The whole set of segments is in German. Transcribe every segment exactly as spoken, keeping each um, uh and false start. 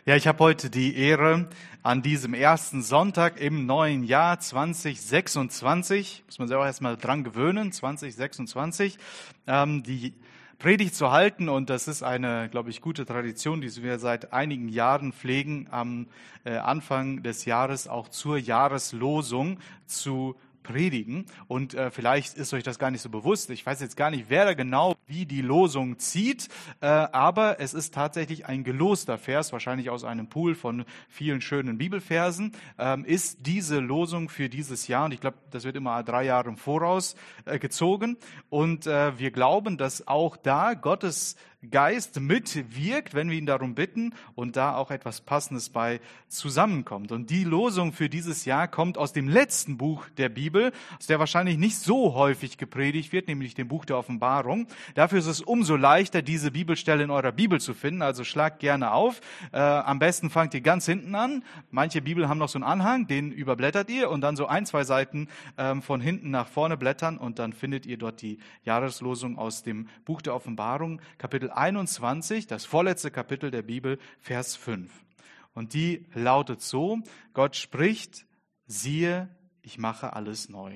Ja, ich habe heute die Ehre, an diesem ersten Sonntag im neuen Jahr zwanzig sechsundzwanzig, muss man sich auch erstmal dran gewöhnen, zwanzig sechsundzwanzig, ähm, die Predigt zu halten. Und das ist eine, glaube ich, gute Tradition, die wir seit einigen Jahren pflegen, am äh, Anfang des Jahres auch zur Jahreslosung zu predigen. Und äh, vielleicht ist euch das gar nicht so bewusst. Ich weiß jetzt gar nicht, wer da genau wie die Losung zieht, äh, aber es ist tatsächlich ein geloster Vers, wahrscheinlich aus einem Pool von vielen schönen Bibelversen, ähm, ist diese Losung für dieses Jahr. Und ich glaube, das wird immer drei Jahre im Voraus äh, gezogen. Und äh, wir glauben, dass auch da Gottes Geist mitwirkt, wenn wir ihn darum bitten und da auch etwas Passendes bei zusammenkommt. Und die Losung für dieses Jahr kommt aus dem letzten Buch der Bibel, aus der wahrscheinlich nicht so häufig gepredigt wird, nämlich dem Buch der Offenbarung. Dafür ist es umso leichter, diese Bibelstelle in eurer Bibel zu finden, also schlagt gerne auf. Äh, am besten fangt ihr ganz hinten an. Manche Bibel haben noch so einen Anhang, den überblättert ihr und dann so ein, zwei Seiten ähm, von hinten nach vorne blättern und dann findet ihr dort die Jahreslosung aus dem Buch der Offenbarung, Kapitel einundzwanzig, das vorletzte Kapitel der Bibel, Vers fünf. Und die lautet so: Gott spricht, siehe, ich mache alles neu.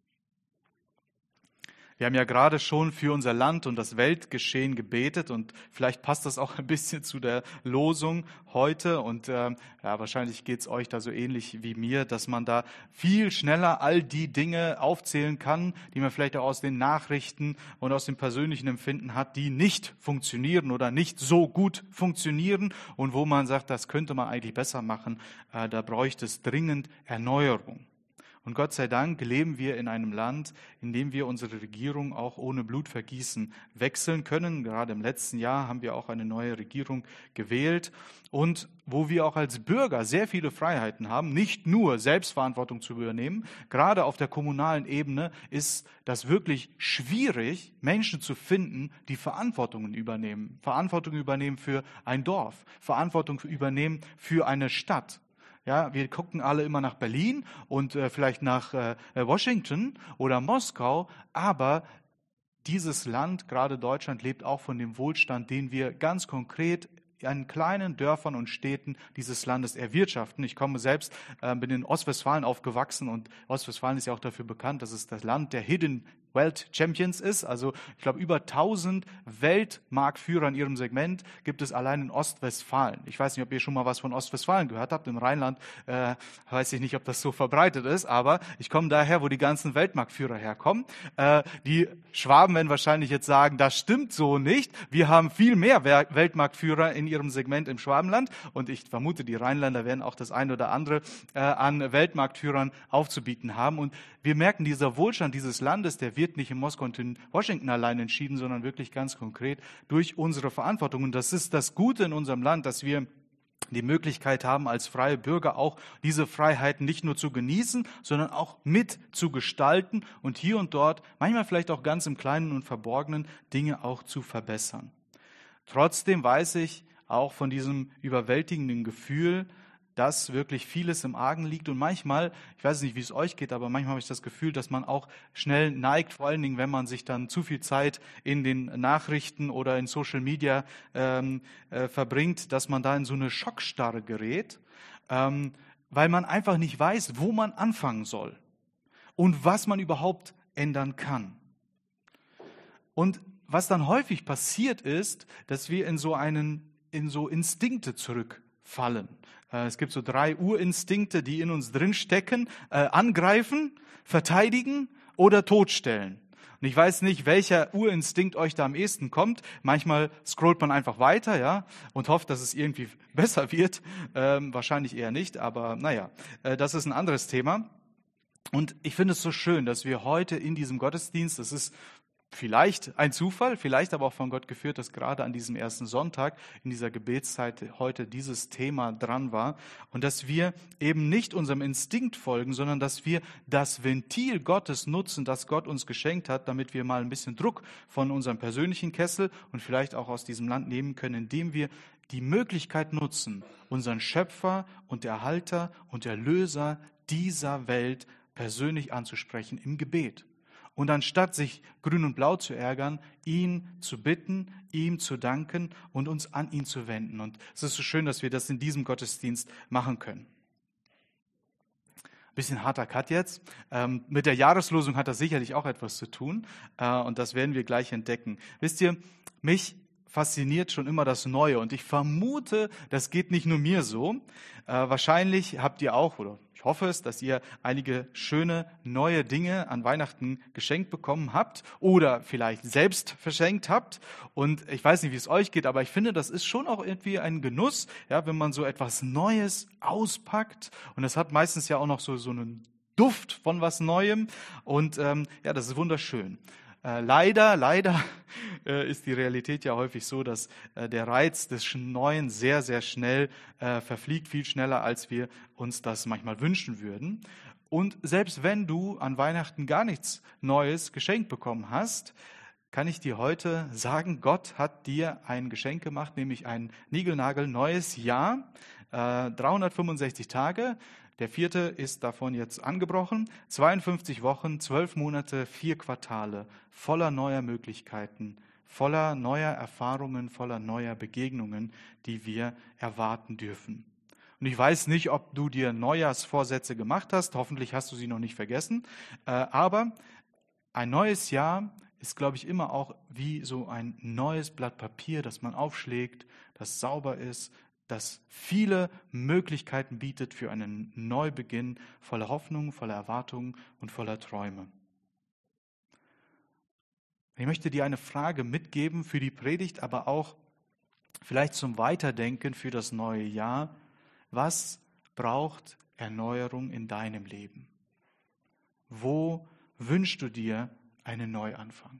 Wir haben ja gerade schon für unser Land und das Weltgeschehen gebetet und vielleicht passt das auch ein bisschen zu der Losung heute und äh, ja, wahrscheinlich geht es euch da so ähnlich wie mir, dass man da viel schneller all die Dinge aufzählen kann, die man vielleicht auch aus den Nachrichten und aus dem persönlichen Empfinden hat, die nicht funktionieren oder nicht so gut funktionieren und wo man sagt, das könnte man eigentlich besser machen, äh, da bräuchte es dringend Erneuerung. Und Gott sei Dank leben wir in einem Land, in dem wir unsere Regierung auch ohne Blutvergießen wechseln können. Gerade im letzten Jahr haben wir auch eine neue Regierung gewählt und wo wir auch als Bürger sehr viele Freiheiten haben, nicht nur Selbstverantwortung zu übernehmen. Gerade auf der kommunalen Ebene ist das wirklich schwierig, Menschen zu finden, die Verantwortungen übernehmen. Verantwortung übernehmen für ein Dorf, Verantwortung übernehmen für eine Stadt. Ja, wir gucken alle immer nach Berlin und äh, vielleicht nach äh, Washington oder Moskau, aber dieses Land, gerade Deutschland, lebt auch von dem Wohlstand, den wir ganz konkret in kleinen Dörfern und Städten dieses Landes erwirtschaften. Ich komme selbst, äh, bin in Ostwestfalen aufgewachsen und Ostwestfalen ist ja auch dafür bekannt, dass es das Land der Hidden World Champions ist. Also ich glaube, über tausend Weltmarktführer in ihrem Segment gibt es allein in Ostwestfalen. Ich weiß nicht, ob ihr schon mal was von Ostwestfalen gehört habt. Im Rheinland äh, weiß ich nicht, ob das so verbreitet ist, aber ich komme daher, wo die ganzen Weltmarktführer herkommen. Äh, die Schwaben werden wahrscheinlich jetzt sagen, das stimmt so nicht. Wir haben viel mehr Weltmarktführer in ihrem Segment im Schwabenland und ich vermute, die Rheinländer werden auch das eine oder andere äh, an Weltmarktführern aufzubieten haben. Und wir merken, dieser Wohlstand dieses Landes, der wird nicht in Moskau und in Washington allein entschieden, sondern wirklich ganz konkret durch unsere Verantwortung. Und das ist das Gute in unserem Land, dass wir die Möglichkeit haben, als freie Bürger auch diese Freiheiten nicht nur zu genießen, sondern auch mit zu gestalten und hier und dort, manchmal vielleicht auch ganz im Kleinen und Verborgenen, Dinge auch zu verbessern. Trotzdem weiß ich auch von diesem überwältigenden Gefühl, dass wirklich vieles im Argen liegt und manchmal, ich weiß nicht, wie es euch geht, aber manchmal habe ich das Gefühl, dass man auch schnell neigt, vor allen Dingen, wenn man sich dann zu viel Zeit in den Nachrichten oder in Social Media ähm, äh, verbringt, dass man da in so eine Schockstarre gerät, ähm, weil man einfach nicht weiß, wo man anfangen soll und was man überhaupt ändern kann. Und was dann häufig passiert ist, dass wir in so einen, in so Instinkte zurückfallen. Es gibt so drei Urinstinkte, die in uns drin stecken: äh, angreifen, verteidigen oder totstellen. Und ich weiß nicht, welcher Urinstinkt euch da am ehesten kommt. Manchmal scrollt man einfach weiter, ja, und hofft, dass es irgendwie besser wird. Ähm, wahrscheinlich eher nicht, aber naja, äh, das ist ein anderes Thema. Und ich finde es so schön, dass wir heute in diesem Gottesdienst, das ist vielleicht ein Zufall, vielleicht aber auch von Gott geführt, dass gerade an diesem ersten Sonntag in dieser Gebetszeit heute dieses Thema dran war und dass wir eben nicht unserem Instinkt folgen, sondern dass wir das Ventil Gottes nutzen, das Gott uns geschenkt hat, damit wir mal ein bisschen Druck von unserem persönlichen Kessel und vielleicht auch aus diesem Land nehmen können, indem wir die Möglichkeit nutzen, unseren Schöpfer und Erhalter und Erlöser dieser Welt persönlich anzusprechen im Gebet. Und anstatt sich grün und blau zu ärgern, ihn zu bitten, ihm zu danken und uns an ihn zu wenden. Und es ist so schön, dass wir das in diesem Gottesdienst machen können. Bisschen harter Cut jetzt. Ähm, mit der Jahreslosung hat das sicherlich auch etwas zu tun. Äh, und das werden wir gleich entdecken. Wisst ihr, mich fasziniert schon immer das Neue. Und ich vermute, das geht nicht nur mir so. Äh, wahrscheinlich habt ihr auch, oder ich hoffe es, dass ihr einige schöne neue Dinge an Weihnachten geschenkt bekommen habt oder vielleicht selbst verschenkt habt. Und ich weiß nicht, wie es euch geht, aber ich finde, das ist schon auch irgendwie ein Genuss, ja, wenn man so etwas Neues auspackt. Und das hat meistens ja auch noch so, so einen Duft von was Neuem. Und ähm, ja, das ist wunderschön. Äh, leider, leider äh, ist die Realität ja häufig so, dass äh, der Reiz des Neuen sehr, sehr schnell äh, verfliegt, viel schneller, als wir uns das manchmal wünschen würden. Und selbst wenn du an Weihnachten gar nichts Neues geschenkt bekommen hast, kann ich dir heute sagen, Gott hat dir ein Geschenk gemacht, nämlich ein niegelnagelneues Jahr, äh, dreihundertfünfundsechzig Tage. Der vierte ist davon jetzt angebrochen. zweiundfünfzig Wochen, zwölf Monate, vier Quartale, voller neuer Möglichkeiten, voller neuer Erfahrungen, voller neuer Begegnungen, die wir erwarten dürfen. Und ich weiß nicht, ob du dir Neujahrsvorsätze gemacht hast. Hoffentlich hast du sie noch nicht vergessen. Aber ein neues Jahr ist, glaube ich, immer auch wie so ein neues Blatt Papier, das man aufschlägt, das sauber ist, das viele Möglichkeiten bietet für einen Neubeginn voller Hoffnung, voller Erwartungen und voller Träume. Ich möchte dir eine Frage mitgeben für die Predigt, aber auch vielleicht zum Weiterdenken für das neue Jahr. Was braucht Erneuerung in deinem Leben? Wo wünschst du dir einen Neuanfang?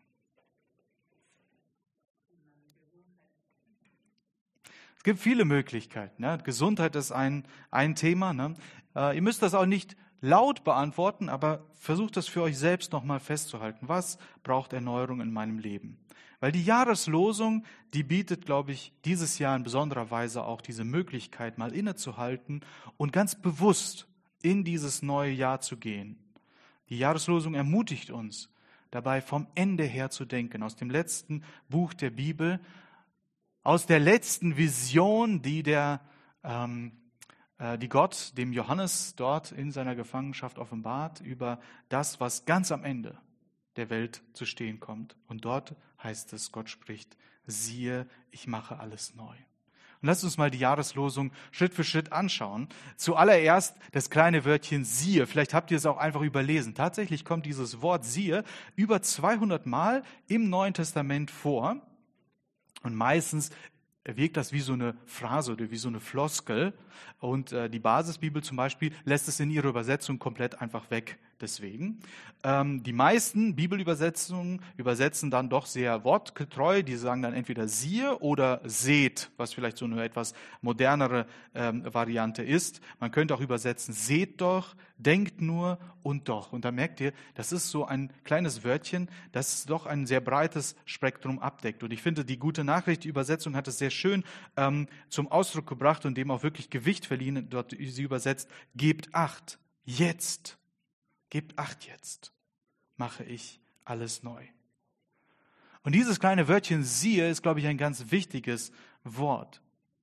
Es gibt viele Möglichkeiten. Ne? Gesundheit ist ein, ein Thema. Ne? Äh, ihr müsst das auch nicht laut beantworten, aber versucht das für euch selbst nochmal festzuhalten. Was braucht Erneuerung in meinem Leben? Weil die Jahreslosung, die bietet, glaube ich, dieses Jahr in besonderer Weise auch diese Möglichkeit, mal innezuhalten und ganz bewusst in dieses neue Jahr zu gehen. Die Jahreslosung ermutigt uns, dabei vom Ende her zu denken, aus dem letzten Buch der Bibel, aus der letzten Vision, die, der, ähm, äh, die Gott dem Johannes dort in seiner Gefangenschaft offenbart, über das, was ganz am Ende der Welt zu stehen kommt. Und dort heißt es, Gott spricht, siehe, ich mache alles neu. Und lasst uns mal die Jahreslosung Schritt für Schritt anschauen. Zuallererst das kleine Wörtchen siehe. Vielleicht habt ihr es auch einfach überlesen. Tatsächlich kommt dieses Wort siehe über zweihundert Mal im Neuen Testament vor. Und meistens wirkt das wie so eine Phrase oder wie so eine Floskel. Und äh, die Basisbibel zum Beispiel lässt es in ihrer Übersetzung komplett einfach weg. Deswegen. Ähm, die meisten Bibelübersetzungen übersetzen dann doch sehr wortgetreu. Die sagen dann entweder siehe oder seht, was vielleicht so eine etwas modernere ähm, Variante ist. Man könnte auch übersetzen, seht doch, denkt nur und doch. Und da merkt ihr, das ist so ein kleines Wörtchen, das doch ein sehr breites Spektrum abdeckt. Und ich finde, die gute Nachricht, die Übersetzung hat es sehr schön ähm, zum Ausdruck gebracht und dem auch wirklich Gewicht verliehen. Dort sie übersetzt, gebt Acht, jetzt. Gebt Acht jetzt, mache ich alles neu. Und dieses kleine Wörtchen siehe ist, glaube ich, ein ganz wichtiges Wort.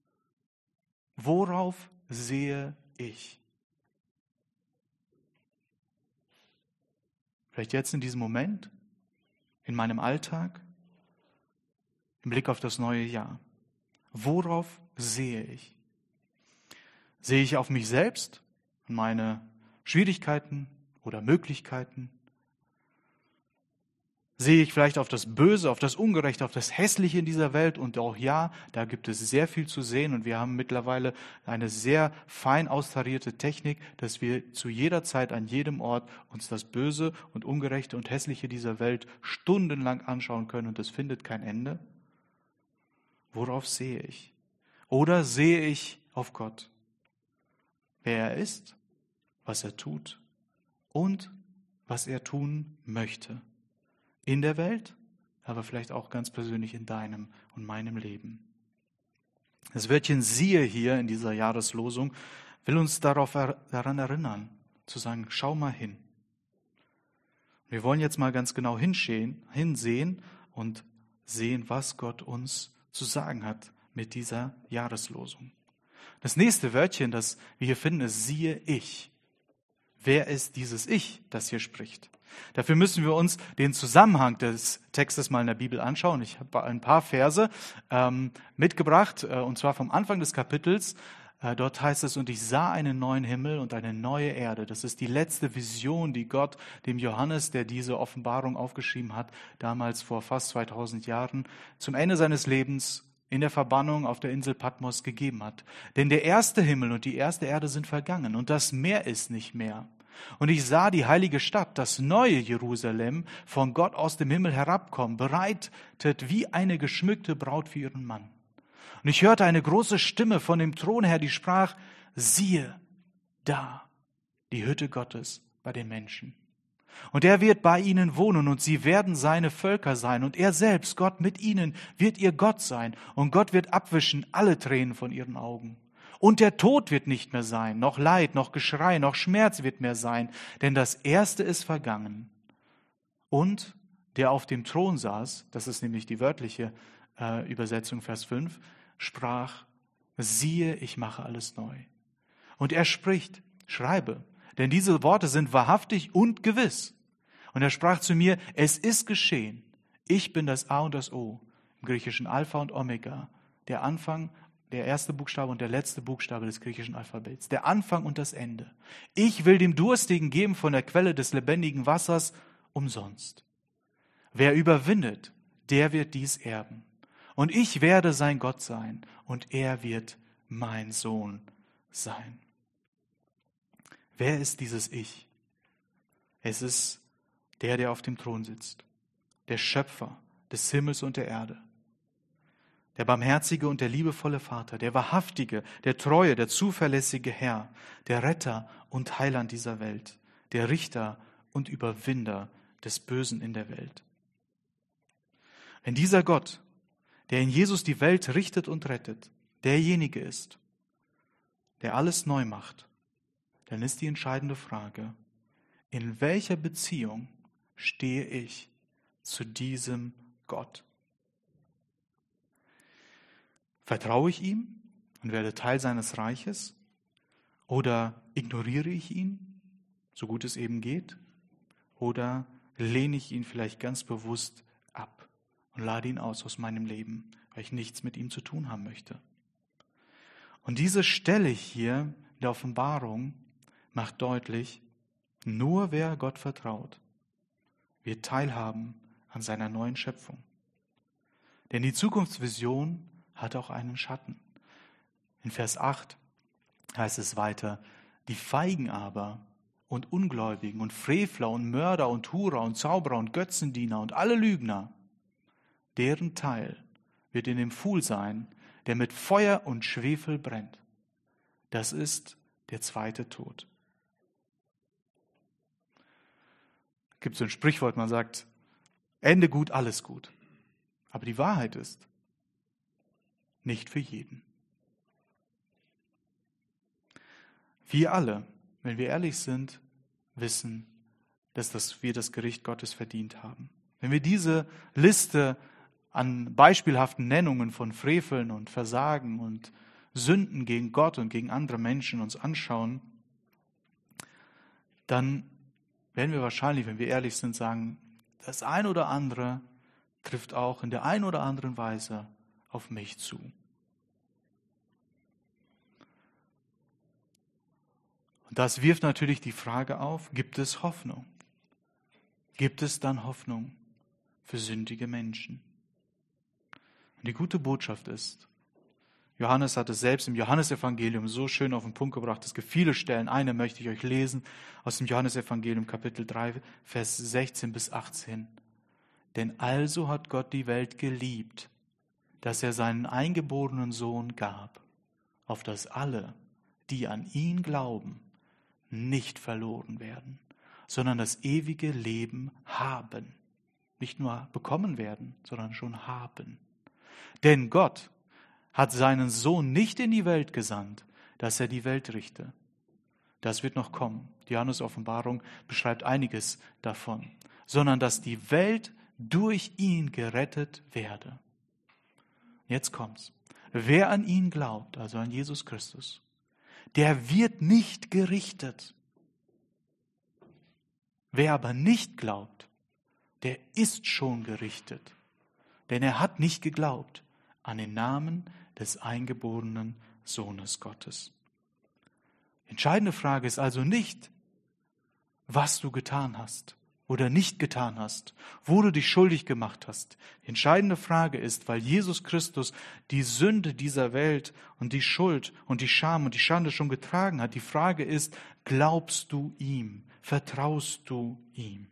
Worauf sehe ich? Vielleicht jetzt in diesem Moment, in meinem Alltag, im Blick auf das neue Jahr. Worauf sehe ich? Sehe ich auf mich selbst und meine Schwierigkeiten oder Möglichkeiten? Sehe ich vielleicht auf das Böse, auf das Ungerechte, auf das Hässliche in dieser Welt? Und auch ja, da gibt es sehr viel zu sehen und wir haben mittlerweile eine sehr fein austarierte Technik, dass wir zu jeder Zeit, an jedem Ort uns das Böse und Ungerechte und Hässliche dieser Welt stundenlang anschauen können und es findet kein Ende. Worauf sehe ich? Oder sehe ich auf Gott? Wer er ist, was er tut und was er tun möchte. In der Welt, aber vielleicht auch ganz persönlich in deinem und meinem Leben. Das Wörtchen siehe hier in dieser Jahreslosung will uns darauf daran erinnern, zu sagen, schau mal hin. Wir wollen jetzt mal ganz genau hinsehen, hinsehen und sehen, was Gott uns zu sagen hat mit dieser Jahreslosung. Das nächste Wörtchen, das wir hier finden, ist siehe ich. Wer ist dieses Ich, das hier spricht? Dafür müssen wir uns den Zusammenhang des Textes mal in der Bibel anschauen. Ich habe ein paar Verse ähm, mitgebracht, äh, und zwar vom Anfang des Kapitels. Äh, dort heißt es, und ich sah einen neuen Himmel und eine neue Erde. Das ist die letzte Vision, die Gott dem Johannes, der diese Offenbarung aufgeschrieben hat, damals vor fast zweitausend Jahren, zum Ende seines Lebens in der Verbannung auf der Insel Patmos gegeben hat. Denn der erste Himmel und die erste Erde sind vergangen und das Meer ist nicht mehr. Und ich sah die heilige Stadt, das neue Jerusalem, von Gott aus dem Himmel herabkommen, bereitet wie eine geschmückte Braut für ihren Mann. Und ich hörte eine große Stimme von dem Thron her, die sprach, siehe, da, die Hütte Gottes bei den Menschen. Und er wird bei ihnen wohnen und sie werden seine Völker sein. Und er selbst, Gott mit ihnen, wird ihr Gott sein. Und Gott wird abwischen alle Tränen von ihren Augen. Und der Tod wird nicht mehr sein, noch Leid, noch Geschrei, noch Schmerz wird mehr sein, denn das Erste ist vergangen. Und der auf dem Thron saß, das ist nämlich die wörtliche äh, Übersetzung, Vers fünf, sprach, siehe, ich mache alles neu. Und er spricht, schreibe, denn diese Worte sind wahrhaftig und gewiss. Und er sprach zu mir, es ist geschehen, ich bin das A und das O, im Griechischen Alpha und Omega, der Anfang, der erste Buchstabe und der letzte Buchstabe des griechischen Alphabets, der Anfang und das Ende. Ich will dem Durstigen geben von der Quelle des lebendigen Wassers umsonst. Wer überwindet, der wird dies erben. Und ich werde sein Gott sein und er wird mein Sohn sein. Wer ist dieses Ich? Es ist der, der auf dem Thron sitzt, der Schöpfer des Himmels und der Erde. Der barmherzige und der liebevolle Vater, der wahrhaftige, der treue, der zuverlässige Herr, der Retter und Heiland dieser Welt, der Richter und Überwinder des Bösen in der Welt. Wenn dieser Gott, der in Jesus die Welt richtet und rettet, derjenige ist, der alles neu macht, dann ist die entscheidende Frage, in welcher Beziehung stehe ich zu diesem Gott? Vertraue ich ihm und werde Teil seines Reiches? Oder ignoriere ich ihn, so gut es eben geht? Oder lehne ich ihn vielleicht ganz bewusst ab und lade ihn aus aus meinem Leben, weil ich nichts mit ihm zu tun haben möchte? Und diese Stelle hier in der Offenbarung macht deutlich, nur wer Gott vertraut, wird teilhaben an seiner neuen Schöpfung. Denn die Zukunftsvision hat auch einen Schatten. In Vers acht heißt es weiter, die Feigen aber und Ungläubigen und Frevler und Mörder und Hurer und Zauberer und Götzendiener und alle Lügner, deren Teil wird in dem Pfuhl sein, der mit Feuer und Schwefel brennt. Das ist der zweite Tod. Es gibt so ein Sprichwort, man sagt, Ende gut, alles gut. Aber die Wahrheit ist, nicht für jeden. Wir alle, wenn wir ehrlich sind, wissen, dass das, wir das Gericht Gottes verdient haben. Wenn wir diese Liste an beispielhaften Nennungen von Freveln und Versagen und Sünden gegen Gott und gegen andere Menschen uns anschauen, dann werden wir wahrscheinlich, wenn wir ehrlich sind, sagen, das ein oder andere trifft auch in der ein oder anderen Weise auf mich zu. Und das wirft natürlich die Frage auf, gibt es Hoffnung? Gibt es dann Hoffnung für sündige Menschen? Und die gute Botschaft ist, Johannes hat es selbst im Johannesevangelium so schön auf den Punkt gebracht. Es gibt viele Stellen. Eine möchte ich euch lesen aus dem Johannesevangelium Kapitel drei, Vers sechzehn bis achtzehn. Denn also hat Gott die Welt geliebt, dass er seinen eingeborenen Sohn gab, auf dass alle, die an ihn glauben, nicht verloren werden, sondern das ewige Leben haben. Nicht nur bekommen werden, sondern schon haben. Denn Gott hat seinen Sohn nicht in die Welt gesandt, dass er die Welt richte. Das wird noch kommen. Die Johannes-Offenbarung beschreibt einiges davon. sondern dass die Welt durch ihn gerettet werde. Jetzt kommt's. Wer an ihn glaubt, also an Jesus Christus, der wird nicht gerichtet. Wer aber nicht glaubt, der ist schon gerichtet. Denn er hat nicht geglaubt an den Namen des eingeborenen Sohnes Gottes. Entscheidende Frage ist also nicht, was du getan hast oder nicht getan hast, wo du dich schuldig gemacht hast. Die entscheidende Frage ist, weil Jesus Christus die Sünde dieser Welt und die Schuld und die Scham und die Schande schon getragen hat. Die Frage ist, glaubst du ihm? Vertraust du ihm?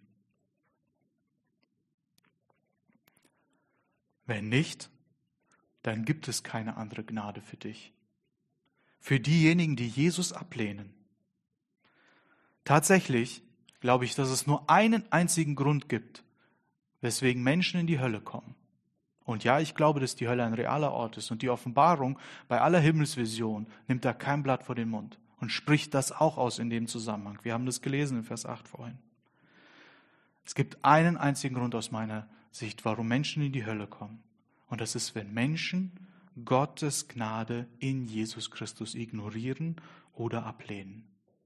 Wenn nicht, dann gibt es keine andere Gnade für dich. Für diejenigen, die Jesus ablehnen. Tatsächlich glaube ich, dass es nur einen einzigen Grund gibt, weswegen Menschen in die Hölle kommen. Und ja, ich glaube, dass die Hölle ein realer Ort ist. Und die Offenbarung bei aller Himmelsvision nimmt da kein Blatt vor den Mund und spricht das auch aus in dem Zusammenhang. Wir haben das gelesen in Vers acht vorhin. Es gibt einen einzigen Grund aus meiner Sicht, warum Menschen in die Hölle kommen. Und das ist, wenn Menschen Gottes Gnade in Jesus Christus ignorieren oder ablehnen.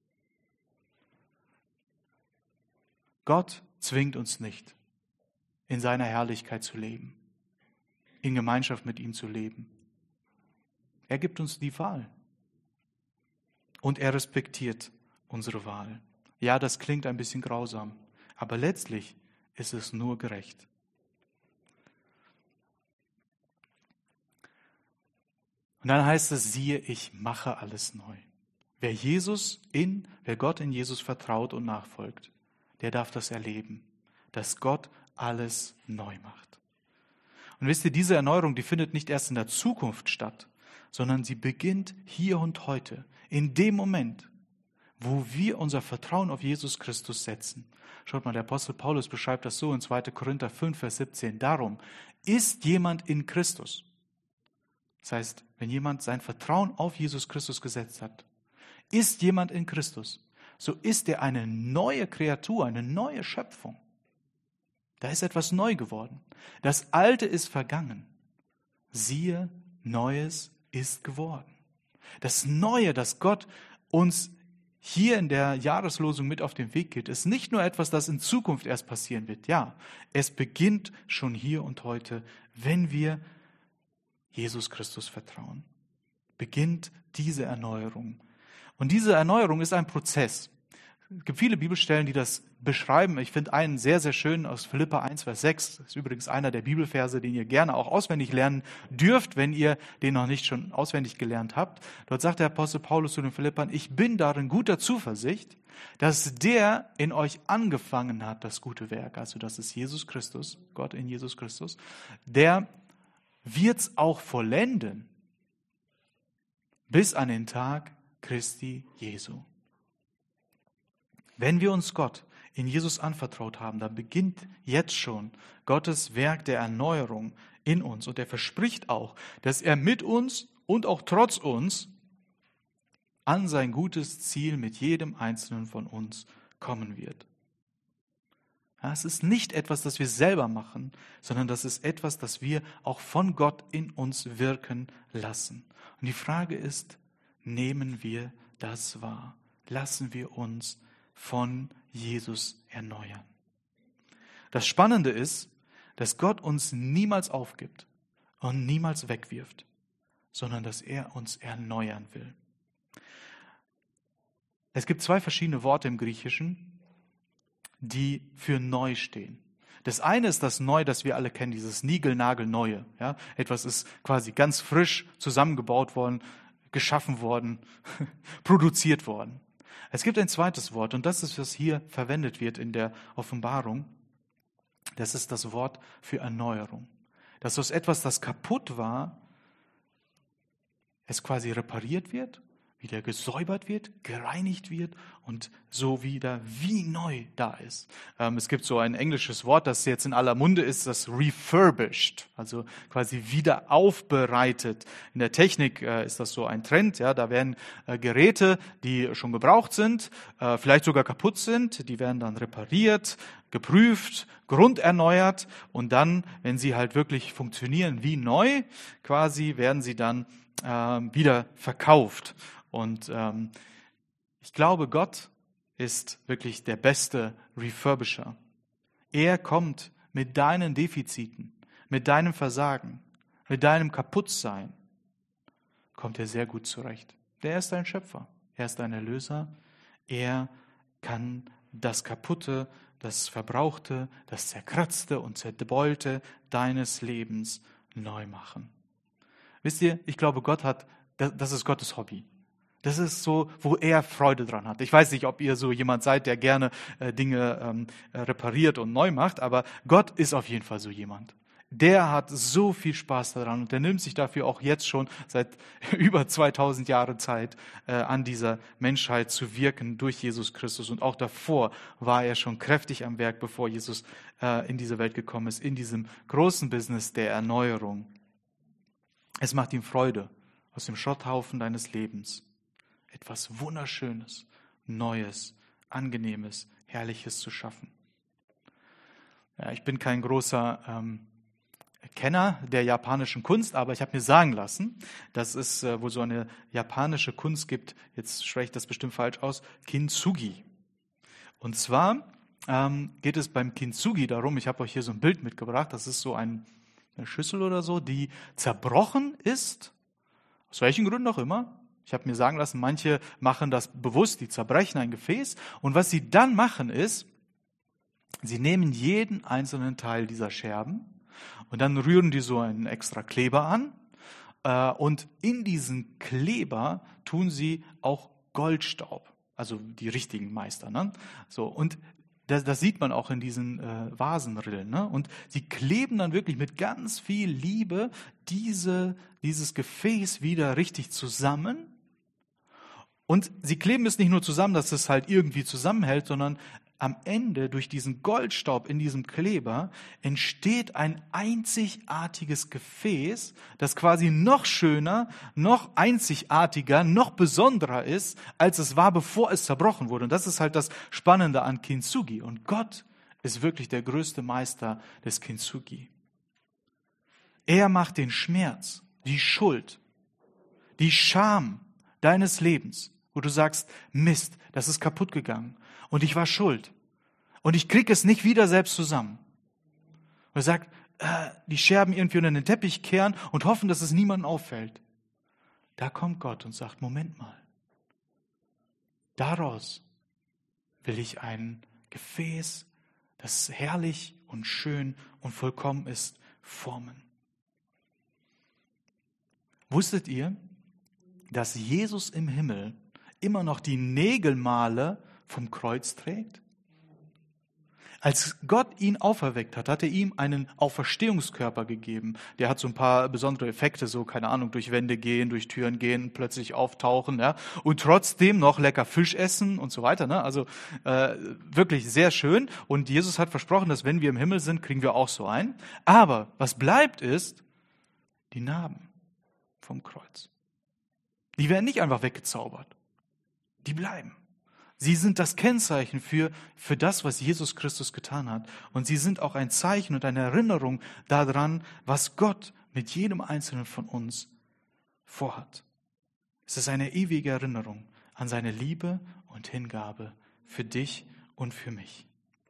Gott zwingt uns nicht, in seiner Herrlichkeit zu leben, in Gemeinschaft mit ihm zu leben. Er gibt uns die Wahl. Und er respektiert unsere Wahl. Ja, das klingt ein bisschen grausam, aber letztlich ist es nur gerecht. Und dann heißt es, siehe, ich mache alles neu. Wer Jesus in, wer Gott in Jesus vertraut und nachfolgt, der darf das erleben, dass Gott alles neu macht. Und wisst ihr, diese Erneuerung, die findet nicht erst in der Zukunft statt, sondern sie beginnt hier und heute, in dem Moment, wo wir unser Vertrauen auf Jesus Christus setzen. Schaut mal, der Apostel Paulus beschreibt das so in zweiter Korinther fünf, Vers siebzehn. Darum ist jemand in Christus. Das heißt, wenn jemand sein Vertrauen auf Jesus Christus gesetzt hat, ist jemand in Christus, so ist er eine neue Kreatur, eine neue Schöpfung. Da ist etwas neu geworden. Das Alte ist vergangen. Siehe, Neues ist geworden. Das Neue, das Gott uns hier in der Jahreslosung mit auf den Weg gibt, ist nicht nur etwas, das in Zukunft erst passieren wird. Ja, es beginnt schon hier und heute, wenn wir Jesus Christus vertrauen. Beginnt diese Erneuerung. Und diese Erneuerung ist ein Prozess. Es gibt viele Bibelstellen, die das beschreiben. Ich finde einen sehr, sehr schön aus Philipper eins, Vers sechs. Das ist übrigens einer der Bibelverse, den ihr gerne auch auswendig lernen dürft, wenn ihr den noch nicht schon auswendig gelernt habt. Dort sagt der Apostel Paulus zu den Philippern, ich bin darin guter Zuversicht, dass der in euch angefangen hat, das gute Werk, also das ist Jesus Christus, Gott in Jesus Christus, der wird's auch vollenden bis an den Tag Christi Jesu. Wenn wir uns Gott in Jesus anvertraut haben, dann beginnt jetzt schon Gottes Werk der Erneuerung in uns. Und er verspricht auch, dass er mit uns und auch trotz uns an sein gutes Ziel mit jedem Einzelnen von uns kommen wird. Ja, es ist nicht etwas, das wir selber machen, sondern das ist etwas, das wir auch von Gott in uns wirken lassen. Und die Frage ist, nehmen wir das wahr? Lassen wir uns von Jesus erneuern? Das Spannende ist, dass Gott uns niemals aufgibt und niemals wegwirft, sondern dass er uns erneuern will. Es gibt zwei verschiedene Worte im Griechischen, die für neu stehen. Das eine ist das Neu, das wir alle kennen, dieses Nigelnagelneue. Ja? Etwas ist quasi ganz frisch zusammengebaut worden, geschaffen worden, produziert worden. Es gibt ein zweites Wort und das ist, was hier verwendet wird in der Offenbarung. Das ist das Wort für Erneuerung. Dass aus etwas, das kaputt war, es quasi repariert wird, wieder gesäubert wird, gereinigt wird und so wieder wie neu da ist. Ähm, es gibt so ein englisches Wort, das jetzt in aller Munde ist, das refurbished, also quasi wieder aufbereitet. In der Technik äh, ist das so ein Trend, ja, da werden äh, Geräte, die schon gebraucht sind, äh, vielleicht sogar kaputt sind, die werden dann repariert, geprüft, grunderneuert und dann, wenn sie halt wirklich funktionieren wie neu, quasi werden sie dann äh, wieder verkauft. Und ähm, ich glaube, Gott ist wirklich der beste Refurbisher. Er kommt mit deinen Defiziten, mit deinem Versagen, mit deinem Kaputtsein, kommt er sehr gut zurecht. Der ist dein Schöpfer, er ist dein Erlöser, er kann das Kaputte, das Verbrauchte, das Zerkratzte und Zerbeulte deines Lebens neu machen. Wisst ihr, ich glaube, Gott hat, das ist Gottes Hobby. Das ist so, wo er Freude dran hat. Ich weiß nicht, ob ihr so jemand seid, der gerne äh, Dinge ähm, repariert und neu macht, aber Gott ist auf jeden Fall so jemand. Der hat so viel Spaß daran und der nimmt sich dafür auch jetzt schon seit über zweitausend Jahren Zeit, äh, an dieser Menschheit zu wirken durch Jesus Christus. Und auch davor war er schon kräftig am Werk, bevor Jesus äh, in diese Welt gekommen ist, in diesem großen Business der Erneuerung. Es macht ihm Freude, aus dem Schrotthaufen deines Lebens etwas Wunderschönes, Neues, Angenehmes, Herrliches zu schaffen. Ja, ich bin kein großer ähm, Kenner der japanischen Kunst, aber ich habe mir sagen lassen, dass es äh, wohl so eine japanische Kunst gibt, jetzt spreche ich das bestimmt falsch aus, Kintsugi. Und zwar ähm, geht es beim Kintsugi darum, ich habe euch hier so ein Bild mitgebracht, das ist so ein, eine Schüssel oder so, die zerbrochen ist, aus welchen Gründen auch immer. Ich habe mir sagen lassen, manche machen das bewusst, die zerbrechen ein Gefäß. Und was sie dann machen ist, sie nehmen jeden einzelnen Teil dieser Scherben und dann rühren die so einen extra Kleber an. Und in diesen Kleber tun sie auch Goldstaub, also die richtigen Meister. Ne? So, und das, das sieht man auch in diesen äh, Vasenrillen. Ne? Und sie kleben dann wirklich mit ganz viel Liebe diese, dieses Gefäß wieder richtig zusammen. Und sie kleben es nicht nur zusammen, dass es halt irgendwie zusammenhält, sondern am Ende durch diesen Goldstaub in diesem Kleber entsteht ein einzigartiges Gefäß, das quasi noch schöner, noch einzigartiger, noch besonderer ist, als es war, bevor es zerbrochen wurde. Und das ist halt das Spannende an Kintsugi. Und Gott ist wirklich der größte Meister des Kintsugi. Er macht den Schmerz, die Schuld, die Scham deines Lebens, wo du sagst, Mist, das ist kaputt gegangen und ich war schuld und ich kriege es nicht wieder selbst zusammen. Und er sagt, äh, die Scherben irgendwie unter den Teppich kehren und hoffen, dass es niemandem auffällt. Da kommt Gott und sagt, Moment mal, daraus will ich ein Gefäß, das herrlich und schön und vollkommen ist, formen. Wusstet ihr, dass Jesus im Himmel immer noch die Nägelmale vom Kreuz trägt? Als Gott ihn auferweckt hat, hat er ihm einen Auferstehungskörper gegeben. Der hat so ein paar besondere Effekte, so, keine Ahnung, durch Wände gehen, durch Türen gehen, plötzlich auftauchen, ja, und trotzdem noch lecker Fisch essen und so weiter, ne? Also äh, wirklich sehr schön. Und Jesus hat versprochen, dass wenn wir im Himmel sind, kriegen wir auch so einen. Aber was bleibt ist die Narben vom Kreuz. Die werden nicht einfach weggezaubert. Die bleiben. Sie sind das Kennzeichen für, für das, was Jesus Christus getan hat. Und sie sind auch ein Zeichen und eine Erinnerung daran, was Gott mit jedem Einzelnen von uns vorhat. Es ist eine ewige Erinnerung an seine Liebe und Hingabe für dich und für mich.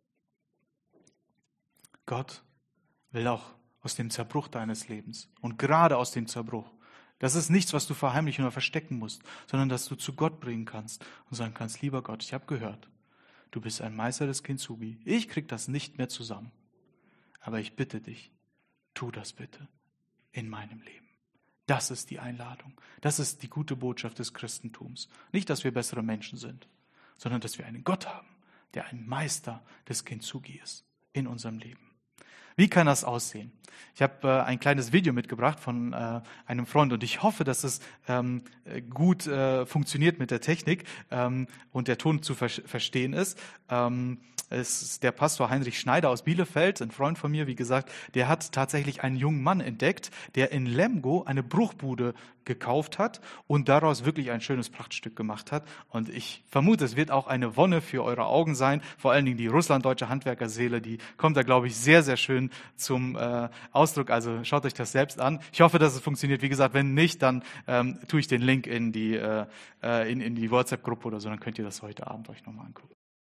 Gott will auch aus dem Zerbruch deines Lebens und gerade aus dem Zerbruch. Das ist nichts, was du verheimlichen oder verstecken musst, sondern dass du zu Gott bringen kannst und sagen kannst, lieber Gott, ich habe gehört, du bist ein Meister des Kintsugi. Ich krieg das nicht mehr zusammen. Aber ich bitte dich, tu das bitte in meinem Leben. Das ist die Einladung. Das ist die gute Botschaft des Christentums. Nicht, dass wir bessere Menschen sind, sondern dass wir einen Gott haben, der ein Meister des Kintsugi ist in unserem Leben. Wie kann das aussehen? Ich habe äh, ein kleines Video mitgebracht von äh, einem Freund und ich hoffe, dass es ähm, gut äh, funktioniert mit der Technik ähm, und der Ton zu ver- verstehen ist. Ähm, es ist der Pastor Heinrich Schneider aus Bielefeld, ein Freund von mir, wie gesagt, der hat tatsächlich einen jungen Mann entdeckt, der in Lemgo eine Bruchbude gekauft hat und daraus wirklich ein schönes Prachtstück gemacht hat. Und ich vermute, es wird auch eine Wonne für eure Augen sein. Vor allen Dingen die russlanddeutsche Handwerkerseele, die kommt da, glaube ich, sehr, sehr schön zum äh, Ausdruck. Also schaut euch das selbst an. Ich hoffe, dass es funktioniert. Wie gesagt, wenn nicht, dann ähm, tue ich den Link in die, äh, in, in die WhatsApp-Gruppe oder so, dann könnt ihr das heute Abend euch nochmal angucken.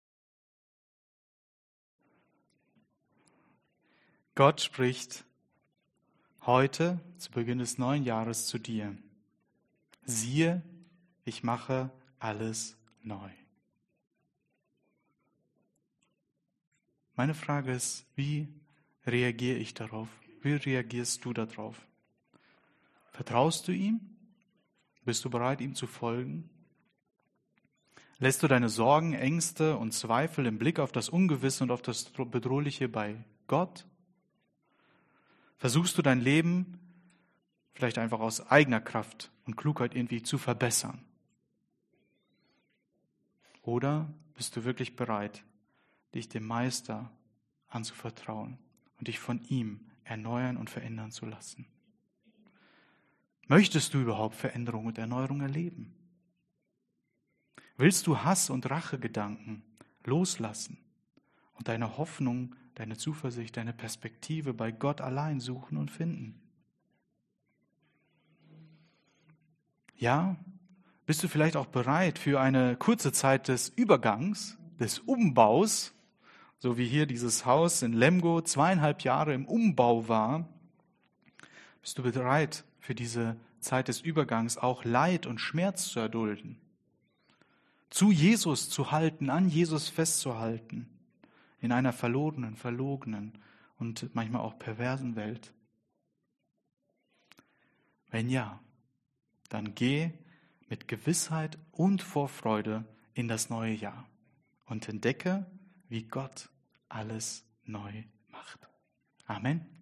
Gott spricht heute zu Beginn des neuen Jahres zu dir. Siehe, ich mache alles neu. Meine Frage ist, wie reagiere ich darauf? Wie reagierst du darauf? Vertraust du ihm? Bist du bereit, ihm zu folgen? Lässt du deine Sorgen, Ängste und Zweifel im Blick auf das Ungewisse und auf das Bedrohliche bei Gott? Versuchst du dein Leben vielleicht einfach aus eigener Kraft und Klugheit irgendwie zu verbessern? Oder bist du wirklich bereit, dich dem Meister anzuvertrauen und dich von ihm erneuern und verändern zu lassen? Möchtest du überhaupt Veränderung und Erneuerung erleben? Willst du Hass und Rachegedanken loslassen und deine Hoffnung, deine Zuversicht, deine Perspektive bei Gott allein suchen und finden? Ja, bist du vielleicht auch bereit für eine kurze Zeit des Übergangs, des Umbaus, so wie hier dieses Haus in Lemgo zweieinhalb Jahre im Umbau war? Bist du bereit für diese Zeit des Übergangs auch Leid und Schmerz zu erdulden? Zu Jesus zu halten, an Jesus festzuhalten, in einer verlorenen, verlogenen und manchmal auch perversen Welt? Wenn ja, dann geh mit Gewissheit und Vorfreude in das neue Jahr und entdecke, wie Gott alles neu macht. Amen.